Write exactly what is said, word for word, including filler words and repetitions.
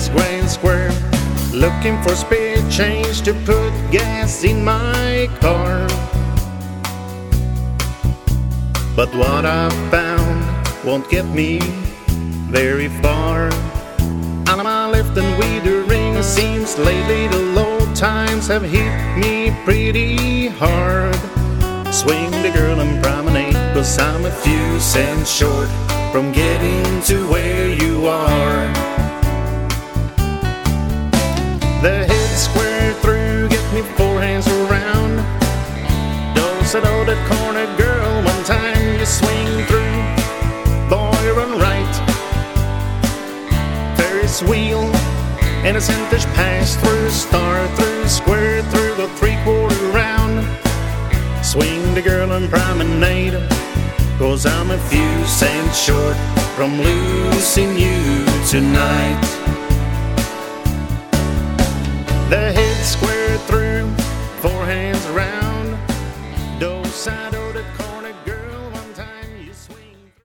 head's grand square, looking for spare change to put gas in my car. But what I found won't get me very far. Out of my left and withering, seems lately the low times have hit me pretty hard. Swing the girl and promenade, 'cause I'm a few cents short from getting to where you are. The head square through, get me four hands around. Those that know that corner girl, one time you swing through, boy run right. Ferris wheel and a center's pass through, star through, square through, the three-quarter round. Swing the girl and promenade, 'cause I'm a few cents short from losing you tonight. The head square through, four hands around.